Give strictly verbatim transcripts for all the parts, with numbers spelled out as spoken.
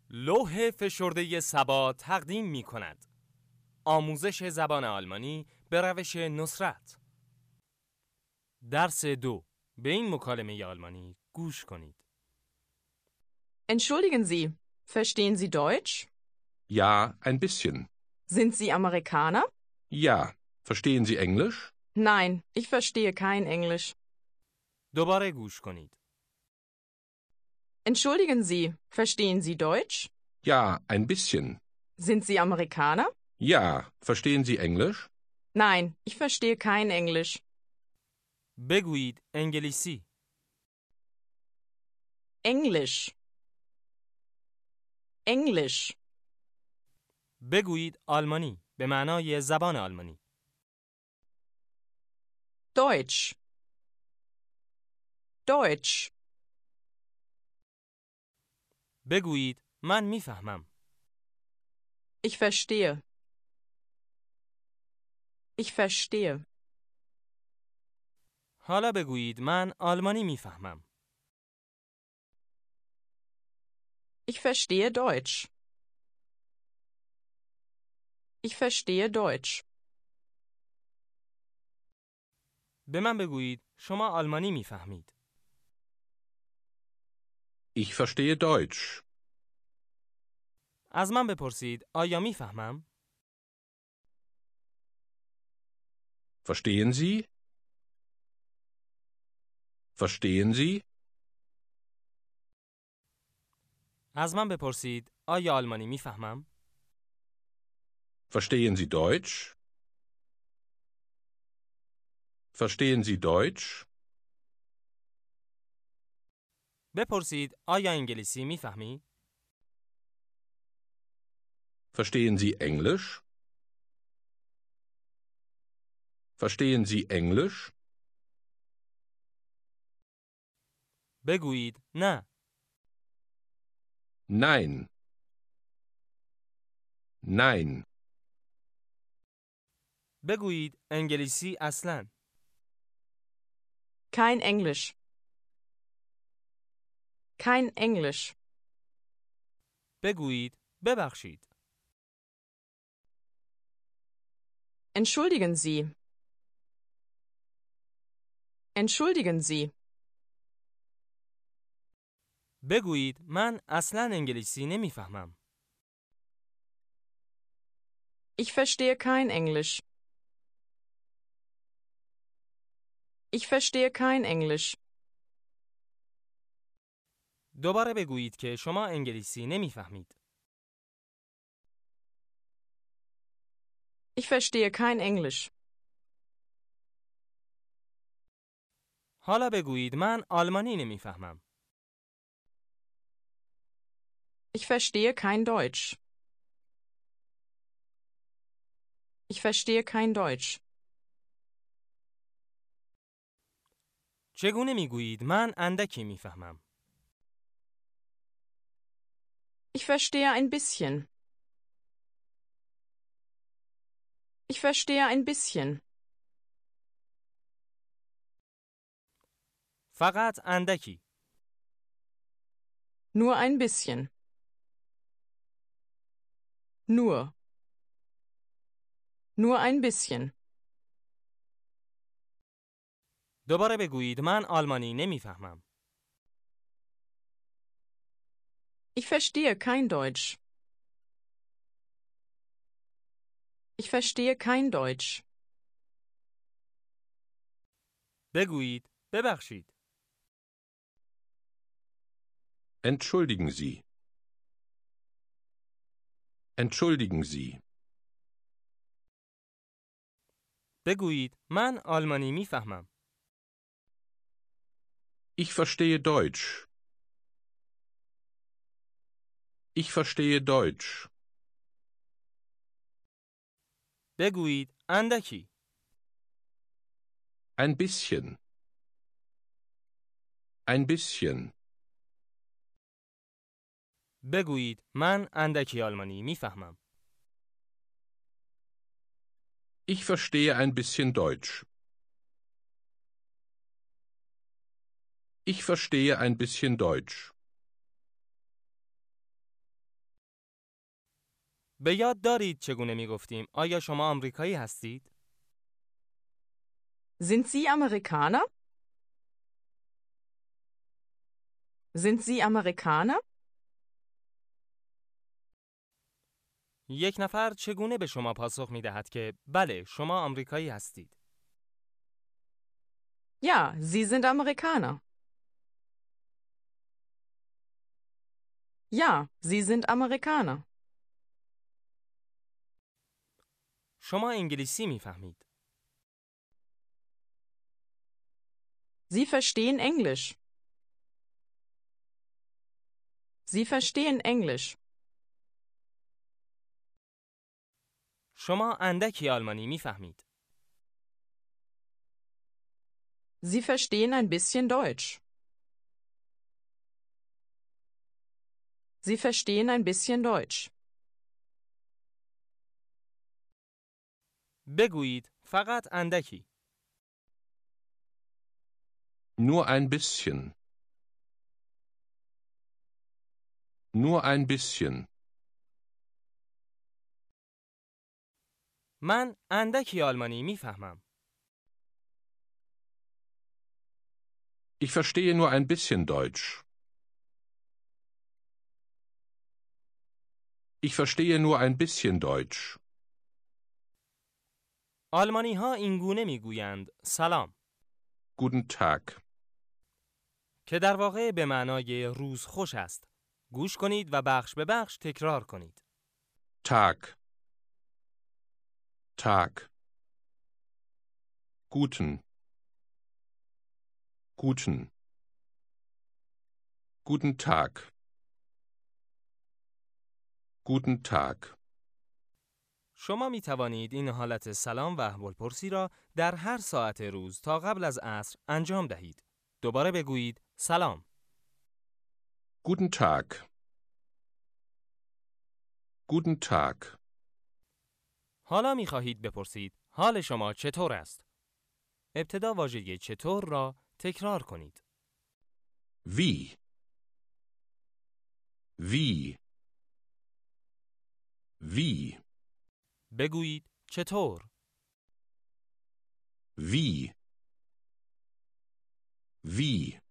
لوح فشرده سبا تقدیم می کند. آموزش زبان آلمانی به روش نصرت. درس دو. به این مکالمه آلمانی گوش کنید. Entschuldigen Sie, verstehen Sie Deutsch? Ja, ein bisschen. Sind Sie Amerikaner? Ja, verstehen Sie Englisch? Nein, ich verstehe kein Englisch. دوباره گوش کنید. Entschuldigen Sie, verstehen Sie Deutsch? Ja, ein bisschen. Sind Sie Amerikaner? Ja, verstehen Sie Englisch? Nein, ich verstehe kein Englisch. بگویید انگلیسی. Englisch. Englisch. بگویید آلمانی به معنای زبان آلمانی. Deutsch. Deutsch. بگویید من میفهمم. Ich verstehe. Ich verstehe. حالا بگویید من آلمانی میفهمم. Ich verstehe Deutsch. Ich verstehe Deutsch. به من بگویید شما آلمانی میفهمید. Ich verstehe Deutsch. از من بپرسید آیا میفهمم؟ Verstehen Sie? Verstehen Sie? از من بپرسید آیا آلمانی میفهمم؟ Verstehen Sie Deutsch? Verstehen Sie Deutsch? بپرسید آیا انگلیسی میفهمی؟ Verstehen Sie Englisch? Verstehen Sie Englisch? بگویید نه. Nein. Nein. بگویید انگلیسی اصلاً. Kein Englisch. Kein Englisch. بگویید ببخشید. Entschuldigen Sie. Entschuldigen Sie. بگویید من اصلاً انگلیسی نمیفهمم. Ich verstehe kein Englisch. Ich verstehe kein Englisch. دوباره بگویید که شما انگلیسی نمیفهمید. Ich verstehe kein Englisch. حالا بگویید من آلمانی نمیفهمم. Ich verstehe kein Deutsch. Ich verstehe kein Deutsch. چگونه میگویید من اندکی میفهمم؟ Ich verstehe ein bisschen. Ich verstehe ein bisschen. فقط اندکی. Nur ein bisschen. Nur. Nur ein bisschen. دوباره بگویید من آلمانی نمیفهمم. Ich verstehe kein Deutsch. Ich verstehe kein Deutsch. بگویید ببخشید. Entschuldigen Sie. Entschuldigen Sie. بگویید من آلمانی میفهمم. Ich verstehe Deutsch. Ich verstehe Deutsch. بگویید اندکی. Ein bisschen. Ein bisschen. بگویید من اندکی آلمانی میفهمم. Ich verstehe ein bisschen Deutsch. Ich verstehe ein bisschen Deutsch. به یاد دارید چگونه می گفتیم آیا شما آمریکایی هستید؟ Sind Sie Amerikaner? Sind Sie Amerikaner? یک نفر چگونه به شما پاسخ می دهد که بله شما آمریکایی هستید؟ Ja, Sie sind Amerikaner. Ja, Sie sind Amerikaner. شما انگلیسی می فهمید. Sie verstehen Englisch. Sie verstehen Englisch. شما اندکی آلمانی می فهمید. Sie verstehen ein bisschen Deutsch. Sie verstehen ein bisschen Deutsch. بگویید فقط اندکی. Nur ein bisschen. Nur ein bisschen. من اندکی آلمانی می فهمم. Ich verstehe nur ein bisschen Deutsch. Ich verstehe nur ein bisschen Deutsch. آلمانی ها این گونه می گویند سلام Guten Tag. که در واقع به معنای روز خوش است. گوش کنید و بخش به بخش تکرار کنید. Tag. Tag. Guten. Guten. Guten Tag. Guten Tag. شما می توانید این حالت سلام و احوالپرسی را در هر ساعت روز تا قبل از عصر انجام دهید. دوباره بگویید سلام. Guten Tag. Guten Tag. حالا می خواهید بپرسید حال شما چطور است؟ ابتدا واژه چطور را تکرار کنید. Wie. Wie. Wie. بگویید چطور؟ Wie. Wie.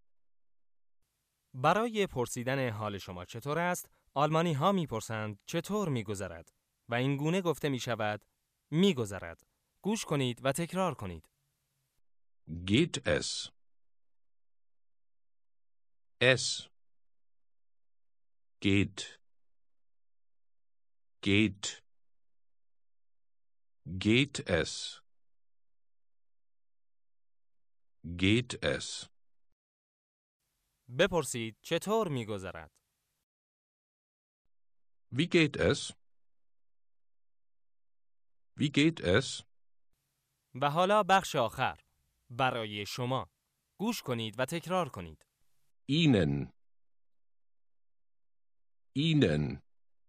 برای پرسیدن حال شما چطور است، آلمانی ها می پرسند چطور می گذرد و این گونه گفته می شود می گذرد. گوش کنید و تکرار کنید. Geht es? Es. Geht. Geht. Geht es? Geht es? بپرسید چطور می گذرد؟ Wie geht es? Wie geht es? و حالا بخش آخر برای شما. گوش کنید و تکرار کنید. Ihnen. Ihnen.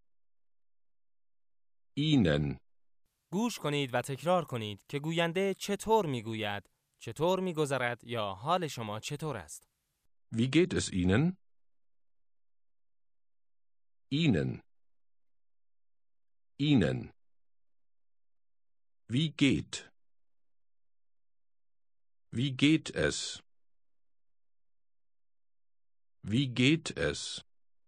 Ihnen. گوش کنید و تکرار کنید که گوینده چطور می گوید، چطور می گذرد یا حال شما چطور است. Wie geht es Ihnen? Ihnen. Ihnen. Wie geht? Wie geht es? Wie geht es?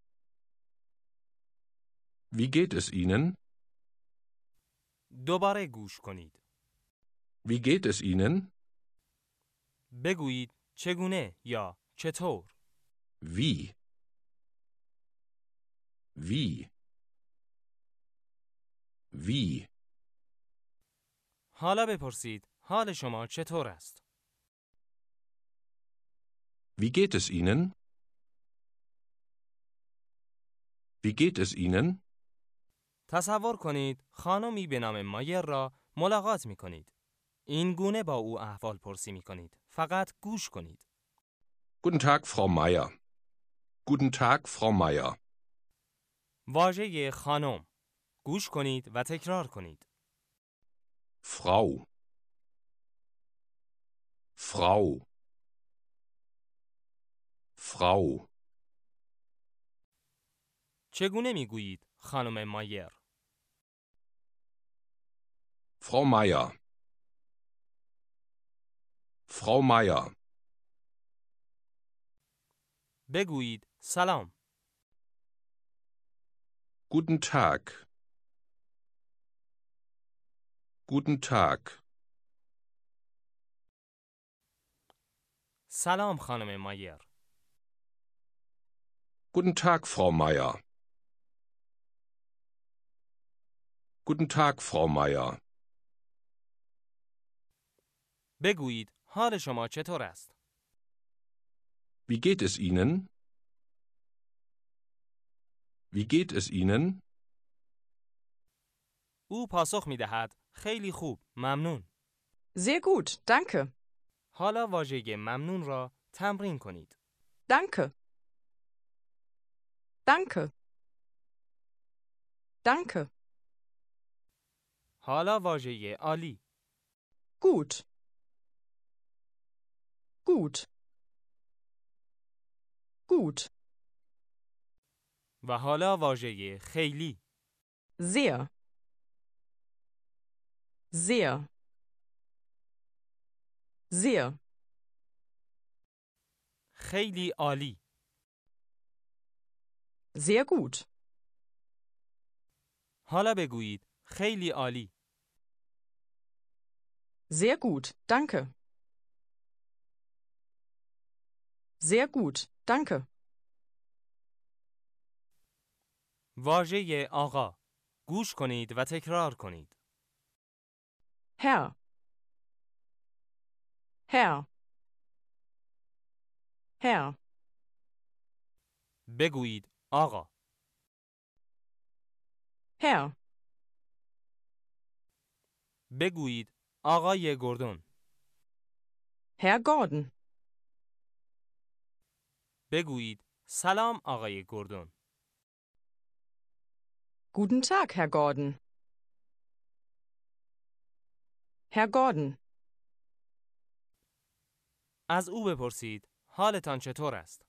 Wie geht es Ihnen? دوباره گوش کنید. Wie geht es Ihnen? بگویید چگونه یا چطور. Wie? Wie? Wie? حالا بپرسید حال شما چطور است. Wie geht es Ihnen? Wie geht es Ihnen? تصور کنید خانمی به نام مایر را ملاقات می کنید. این گونه با او احوال پرسی می کنید. فقط گوش کنید. Guten Tag, Frau Meier. Guten Tag, Frau Meier. واژه خانم. گوش کنید و تکرار کنید. Frau. Frau. Frau. چگونه می گویید خانم مایر؟ Frau Meier. Frau Meier. بگویید سلام. Guten Tag. Guten Tag. سلام خانم مایر. Guten Tag, Frau Meier. Guten Tag, Frau Meier. بگویید حال شما چطور است؟ Wie geht es Ihnen? Wie geht es Ihnen? او پاسخ می دهد خیلی خوب، ممنون. Sehr gut, danke. حالا واژه ممنون را تمرین کنید. Danke. Danke. Danke. حالا واژه عالی. Gut. Gut. Gut. و حالا واژه خیلی. Sehr. Sehr. Sehr. خیلی عالی. Sehr gut. حالا بگویید خیلی عالی. Sehr gut, danke. Sehr gut, danke. واژه آقا. گوش کنید و تکرار کنید. Herr. Herr. Herr. بگویید آقا. Herr. بگویید آقای گوردون. Herr Gordon. بگویید سلام آقای گوردون. Guten Tag, Herr Gordon. Herr Gordon. از او بپرسید حالتان چطور است؟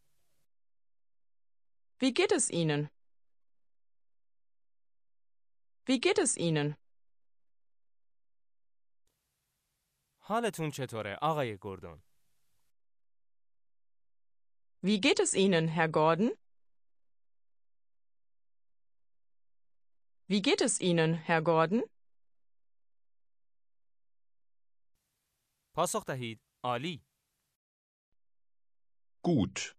Wie geht es Ihnen? Wie geht es Ihnen? حالتون چطوره آقای گوردون؟ Wie geht es Ihnen, Herr Gordon? Wie geht es Ihnen, Herr Gordon? پاسخ دهید عالی. Gut.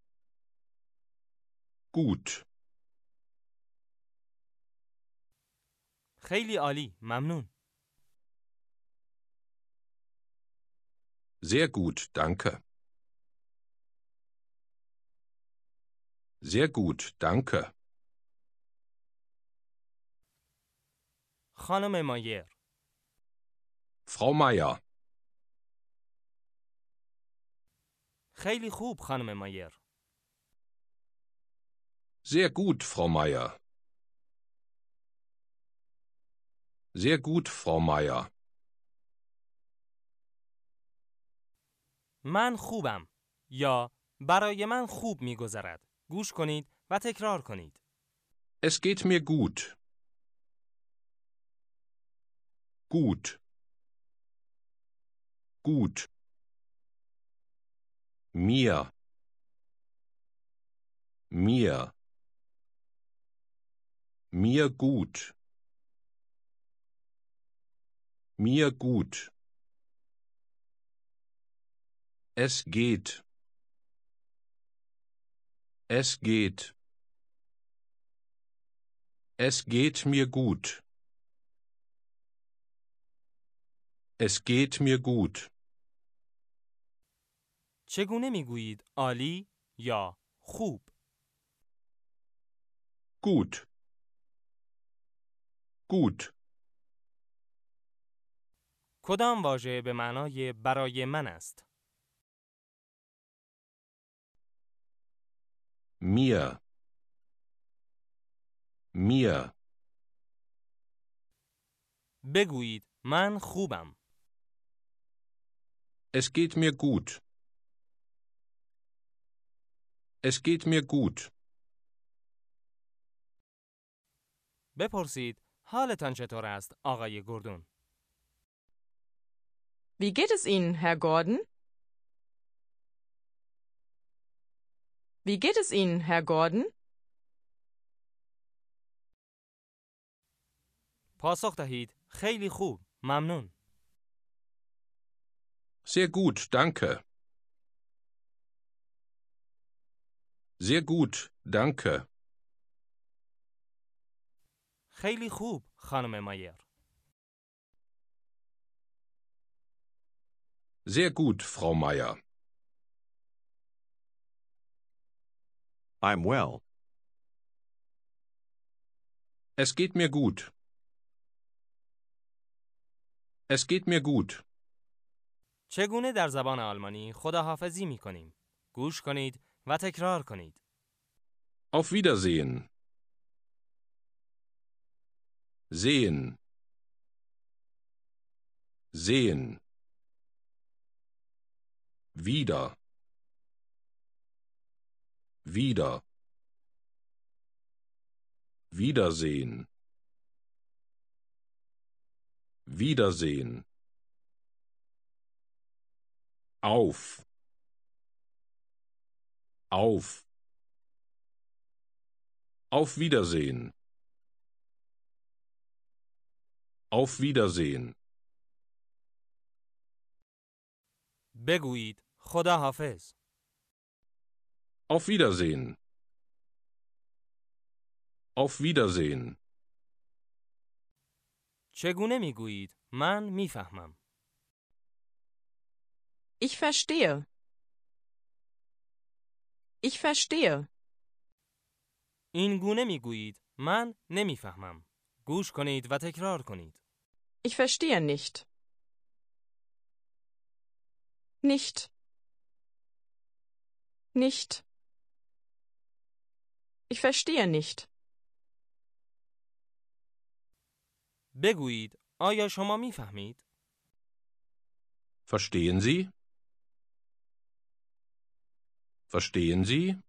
Gut. خیلی عالی، ممنون. Sehr gut, danke. Sehr gut, danke. خانم مایر. Frau Meier. خیلی خوب خانم مایر. Sehr gut, Frau Meier. Sehr gut, Frau Meier. من خوبم یا برای من خوب می‌گذرد. گوش کنید و تکرار کنید. Es geht mir gut. Gut. Gut. Mir. Mir. Mir gut. Mir gut. Es geht. Es geht. Es geht mir gut. Es geht mir gut. چگونه میگویید عالی یا خوب؟ Gut. Gut. کدام واژه به معنای برای من است؟ Mir. Mir. بگویید من خوبم. Es geht mir gut. Es geht mir gut. بپرسید حالتان چطور است آقای گوردون؟ Wie geht es Ihnen, Herr Gordon? Wie geht es Ihnen, Herr Gordon? پاسخ دهید خیلی خوب. ممنون. Sehr gut, danke. Sehr gut, danke. خیلی خوب خانم مایر. Sehr gut, Frau Meier. I'm well. Es geht mir gut. Es geht mir gut. چگونه در زبان آلمانی خداحافظی می کنیم؟ گوش کنید و تکرار کنید. Auf Wiedersehen. Sehen. Sehen. Wieder. Wieder. Wiedersehen. Wiedersehen. Auf. Auf. Auf Wiedersehen. Auf Wiedersehen. بگویید خداحافظ. Auf Wiedersehen. Auf Wiedersehen. چگونه می گویید؟ من می فهمم. Ich verstehe. Ich verstehe. این گونه می گویید. من نمی فهمم. گوش کنید و تکرار کنید. Ich verstehe nicht. Nicht. Nicht. Ich verstehe nicht. بگویید آیا شما می فهمید؟ Verstehen Sie? Verstehen Sie?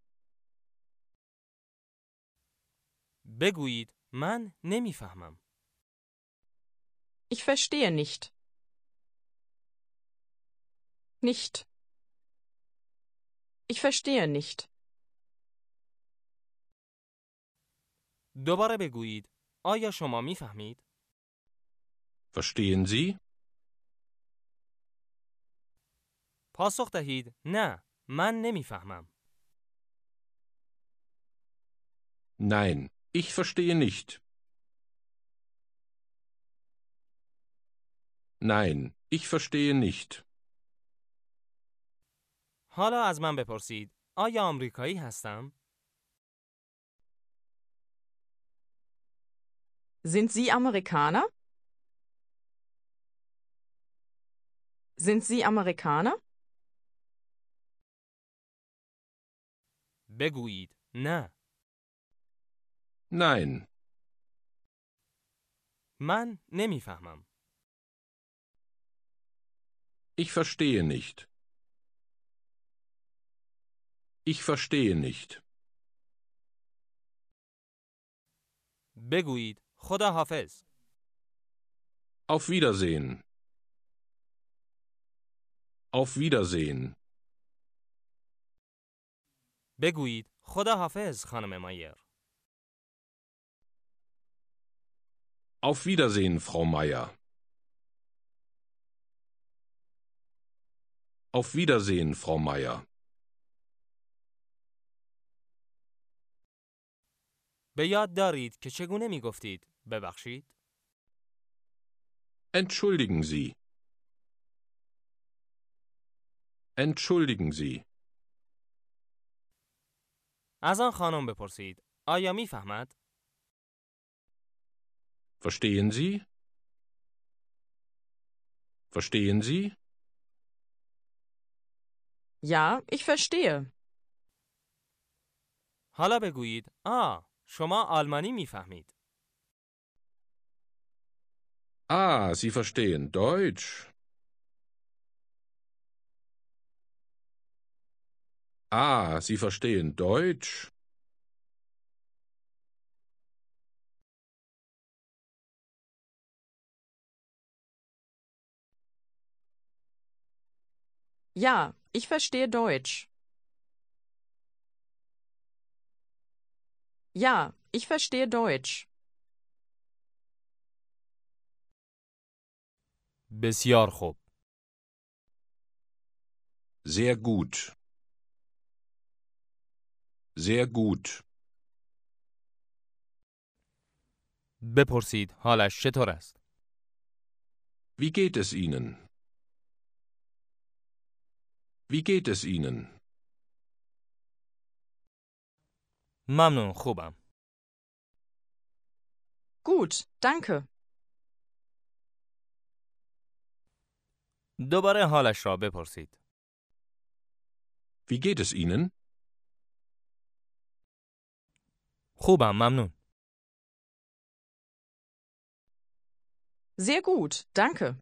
بگویید من نمی فهمم. Ich verstehe nicht. Nicht. Ich verstehe nicht. دوباره بگویید آیا شما می فهمید؟ Verstehen Sie? پاسخ دهید نه من نمی فهمم. Nein, ich verstehe nicht. Nein, ich verstehe nicht. حالا از من بپرسید آیا آمریکایی هستم؟ Sind Sie Amerikaner? Sind Sie Amerikaner? بگویید نه Nein, من نمی فهمم. ich verstehe nicht. Ich verstehe nicht. بگویید خدا حافظ. Auf Wiedersehen. Auf Wiedersehen. بگویید خدا حافظ خانم مایر. Auf Wiedersehen, Frau Meier. Auf Wiedersehen, Frau Meier. به یاد دارید که چگونه می گفتید ببخشید؟ Entschuldigen Sie. Entschuldigen Sie. از آن خانم بپرسید آیا می فهمد؟ Verstehen Sie? Verstehen Sie? Ja, ich verstehe. حالا بگویید آ شما آلمانی می فهمید. Ah, Sie verstehen Deutsch. Ah, Sie verstehen Deutsch. Ja, ich verstehe Deutsch. Ja, ich verstehe Deutsch. بسیار خوب. Sehr gut. Sehr gut. بپرسید حالش چطور است؟ Wie geht es Ihnen? Wie geht es Ihnen? ممنون، خوبم. Gut, danke. دوباره حالش را بپرسید. Wie geht es Ihnen? خوبم، ممنون. Sehr gut, danke.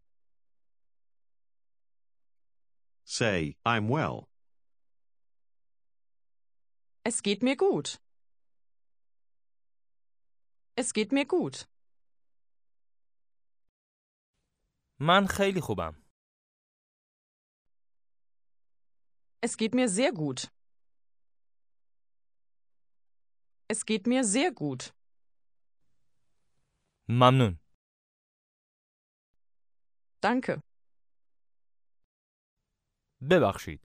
Say, I'm well. Es geht mir gut. Es geht mir gut. من خیلی خوبم. Es geht mir sehr gut. Es geht mir sehr gut. ممنون. Danke. ببخشید.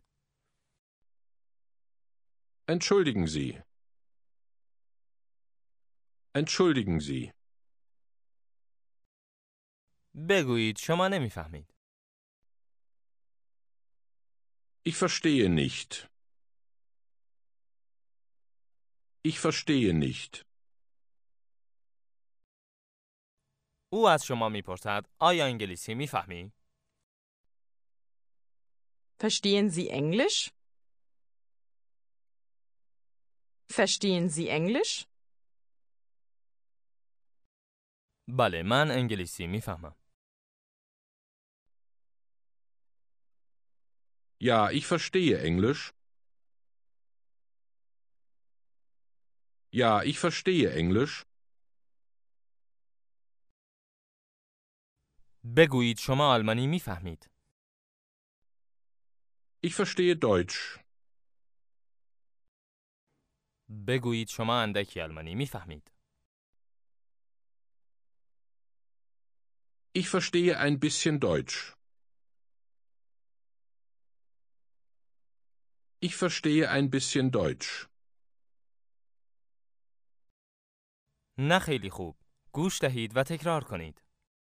Entschuldigen Sie. Entschuldigen Sie. بگویید شما نمیفهمید. Ich verstehe nicht. Ich verstehe nicht. او از شما میپرسد آیا انگلیسی میفهمی؟ Verstehen Sie Englisch? Verstehen Sie Englisch? بله، من انگلیسی میفهمم. Ja, ich verstehe Englisch. Ja, ich verstehe Englisch. بگویید شما آلمانی میفهمید. Ich verstehe Deutsch. بگویید شما اندکی آلمانی میفهمید. Ich verstehe ein bisschen Deutsch. Ich verstehe ein bisschen Deutsch. نه خیلی خوب. گوش دهید و تکرار کنید.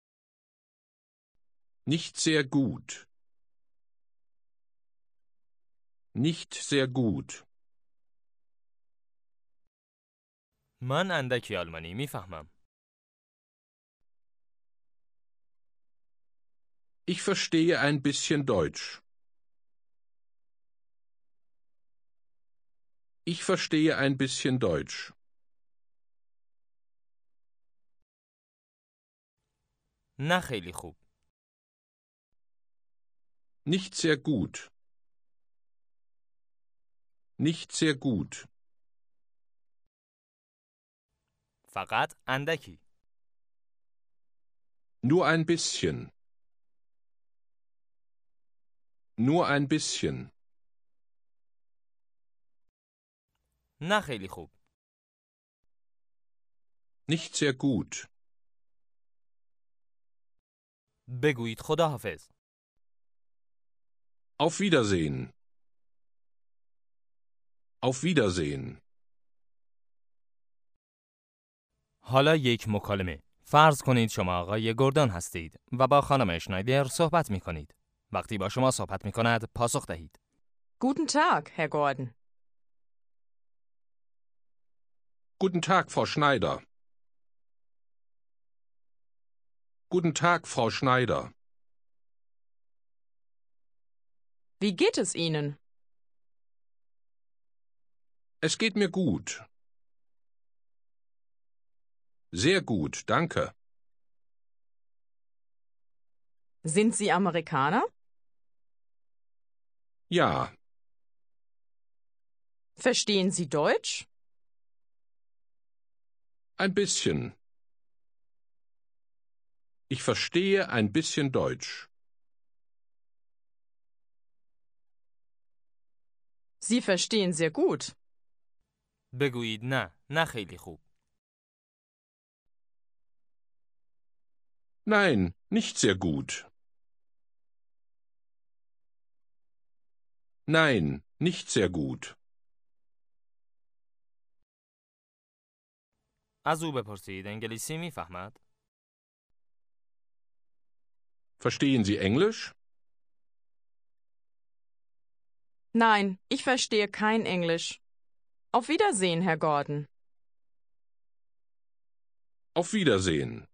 Nicht sehr gut. Nicht sehr gut. من اندکی آلمانی میفهمم. Ich verstehe ein bisschen Deutsch. Ich verstehe ein bisschen Deutsch. نه خیلی خوب. Nicht sehr gut. Nicht sehr gut. فقط اندکی. Nur ein bisschen. Nur ein bisschen. نه خیلی خوب. Nicht sehr gut. بگویید خداحافظ. Auf Wiedersehen. Auf Wiedersehen. حالا یک مکالمه. فرض کنید شما آقای گوردون هستید و با خانم اشنایدر صحبت می کنید. وقتی با شما صحبت می کند پاسخ دهید. Guten Tag, Herr Gordon. Guten Tag, Frau Schneider. Guten Tag, Frau Schneider. Wie geht es Ihnen? Es geht mir gut. Sehr gut, danke. Sind Sie Amerikaner? Ja, Verstehen Sie Deutsch? ein bisschen. Ich verstehe ein bisschen Deutsch. Sie verstehen sehr gut. بگویید نه، نه خیلی خوب. Nein, nicht sehr gut. Nein, nicht sehr gut. از او بپرسید انگلیسی میفهمد؟ Verstehen Sie Englisch? Nein, ich verstehe kein Englisch. Auf Wiedersehen, Herr Gordon. Auf Wiedersehen.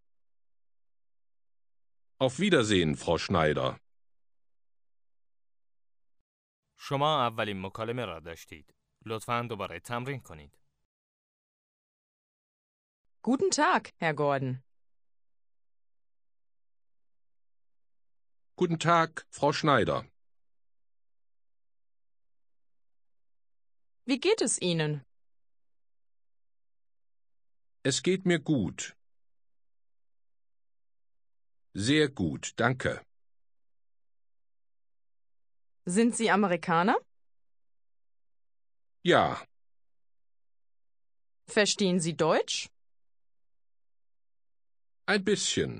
Auf Wiedersehen, Frau Schneider. شما اولین مکالمه را داشتید. لطفاً دوباره تمرین کنید. Guten Tag, Herr Gordon. Guten Tag, Frau Schneider. Wie geht es Ihnen? Es geht mir gut. Sehr gut, danke. Sind Sie Amerikaner? Ja, Verstehen Sie Deutsch? ein bisschen.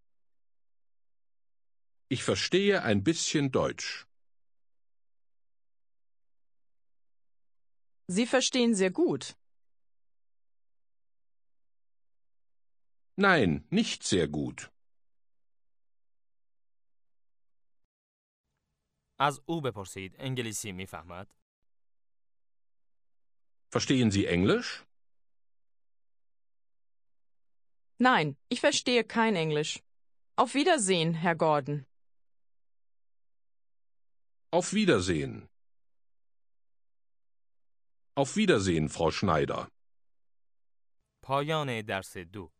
Ich verstehe ein bisschen Deutsch. Sie verstehen sehr gut. Nein, nicht sehr gut. از او بپرسید انگلیسی میفهمد؟ Verstehen Sie Englisch? Nein, ich verstehe kein Englisch. Auf Wiedersehen, Herr Gordon. Auf Wiedersehen. Auf Wiedersehen, Frau Schneider. پایان درس دو.